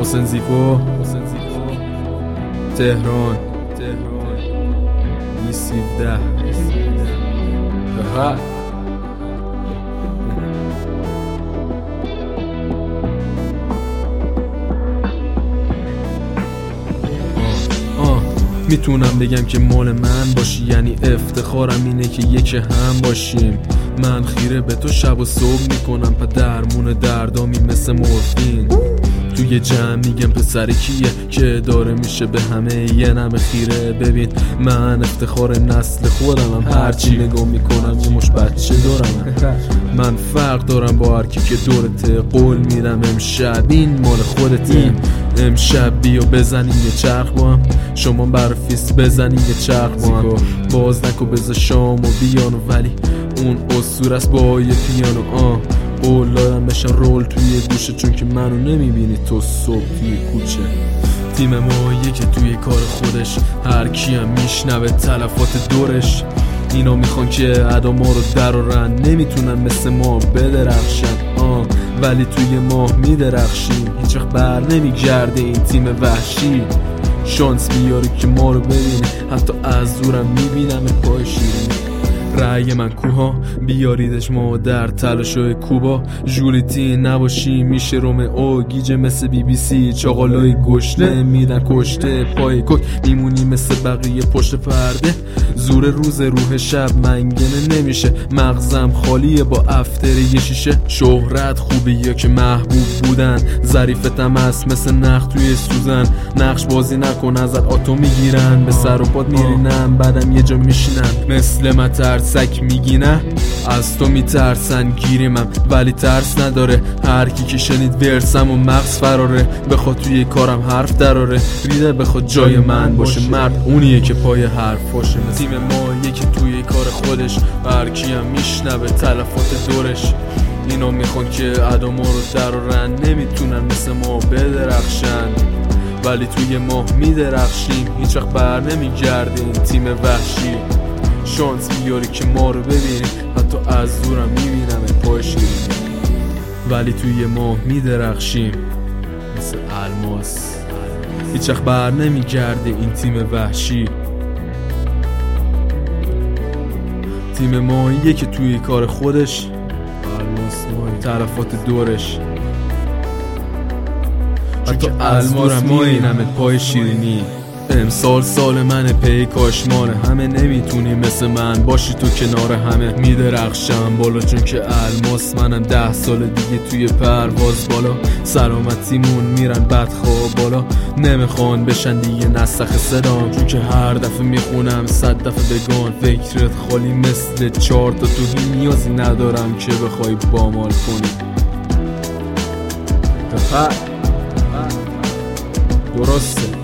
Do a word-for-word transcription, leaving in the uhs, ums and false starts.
حسین زیپو تهران ای سیزده میتونم بگم که مال من باشی، یعنی افتخارم اینه که یک هم باشیم. من خیره به تو شب و صبح میکنم، پا درمون دردامی مثل مورفین. توی جمع میگم پسر کیه که داره میشه به همه یه نم خیره. ببین من افتخار نسل خودمم، هرچی نگاه میکنم یه مش بچه دارم. من فرق دارم با هر کی که دورته، قول میدم امشب این مال خودته. امشب بیا بزنیم یه چرخ با هم، شما برفیس بزنیم یه چرخ با هم. باز نکو بذار شام و بیانو، ولی اون اسطوره است با یه پیانو. آه قول دارم بشن رول توی گوشه، چون که منو نمیبینی تو صبح توی کوچه. تیم ما یکی توی کار خودش، هر کیم میشنوه تلفات دورش. اینا میخوان که ادا ما رو درارن، نمیتونن مثل ما بدرخشن. آه ولی توی ماه میدرخشیم، هیچ وقت بر نمیگرده این تیم وحشی. شانس بیاره که ما رو ببینه، حتی از دورم میبینم پای شیرینی. رأی من کوها بیاریدش ما در تلاشای کوبا. جولیتی نباشی میشه روم او گیجه مثل بی بی سی. چاقالای گشنه میدن کشته پای کک، میمونی مثل بقیه پشت پرده. زور روز روح شب منگنه نمیشه، مغزم خالیه با افتر یه شیشه. شهرت خوبه یا که محبوب بودن، ظریفتم هست مثل نخ توی سوزن. نقش بازی نکن ازت آتو میگیرن، به سر و پاد میرینم بعدم یه جا میشینن. مثل متر سک میگی نه، از تو میترسن گیریمم ولی ترس نداره. هر کی که شنید ورسم و مغز فراره، بخواد توی کارم حرف دراره. ریده بخواد جای من باشه، مرد اونیه که پای حرفاشه. تیم ما یکی توی کار خودش، هر کی هم میشنوه تلفات دورش. اینا میخوان که ادا ما رو درارن، نمیتونن مثل ما بدرخشن. ولی توی ماه میدرخشیم، هیچ وقت بر نمیگرده این تیم وحشی. شانس بیاری که ما رو ببینی، حتی از دورم میبینم پای شیرینی. ولی توی ماه میدرخشیم مثل الماس، هیچ وقت بر نمیگرده این تیم وحشی. تیم ماییه که توی کار خودش، الماس مایی طرفات دورش. حتی الماس میبینم پای شیرینی. امسال سال منه پی کاشمانه، همه نمیتونی مثل من باشی تو کنار همه. میدرخشم بالا چون که الماس منم، ده سال دیگه توی پرواز بالا. سلامتیمون میرن بدخواه بالا، نمیخوان بشن دیگه نسخ صدام. چون که هر دفعه میخونم صد دفعه بگان، فکرت خالی مثل چار تا تو، هی نیازی ندارم که بخوای بامال کنی. درسته